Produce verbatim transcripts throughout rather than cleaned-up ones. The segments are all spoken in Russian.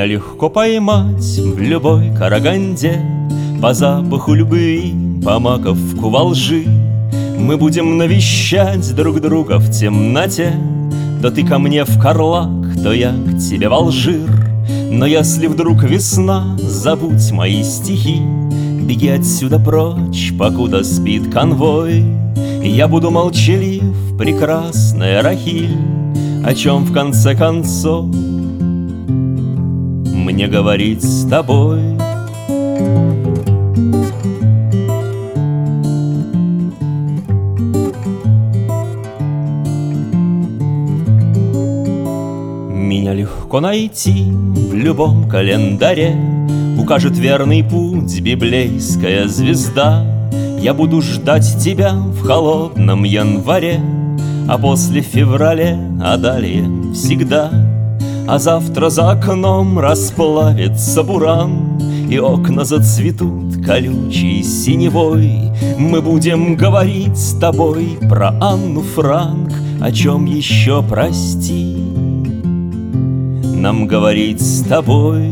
Меня легко поймать в любой Караганде, по запаху любви, по маковку во лжи. Мы будем навещать друг друга в темноте. То ты ко мне в Карлак, то я к тебе в Алжир. Но если вдруг весна, забудь мои стихи. Беги отсюда прочь, покуда спит конвой. И я буду молчалив, прекрасная Рахиль. О чем в конце концов мне говорить с тобой? Меня легко найти в любом календаре. Укажет верный путь библейская звезда. Я буду ждать тебя в холодном январе, а после в феврале, а далее всегда. А завтра за окном расплавится буран, и окна зацветут колючей синевой. Мы будем говорить с тобой про Анну Франк. О чем еще, прости, нам говорить с тобой?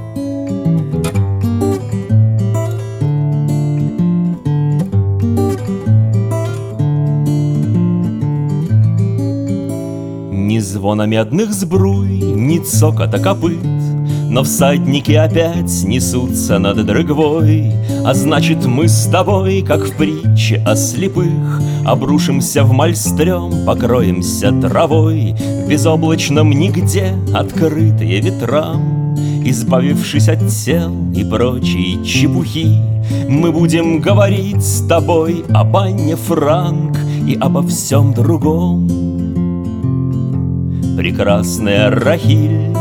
Ни звона медных сбруй, ни цокота копыт, но всадники опять несутся над Дрыгвой. А значит, мы с тобой, как в притче о слепых, обрушимся в мальстрём, покроемся травой в безоблачном нигде, открытые ветрам. Избавившись от тел и прочей чепухи, мы будем говорить с тобой об Анне Франк и обо всем другом. Прекрасная Рахиль,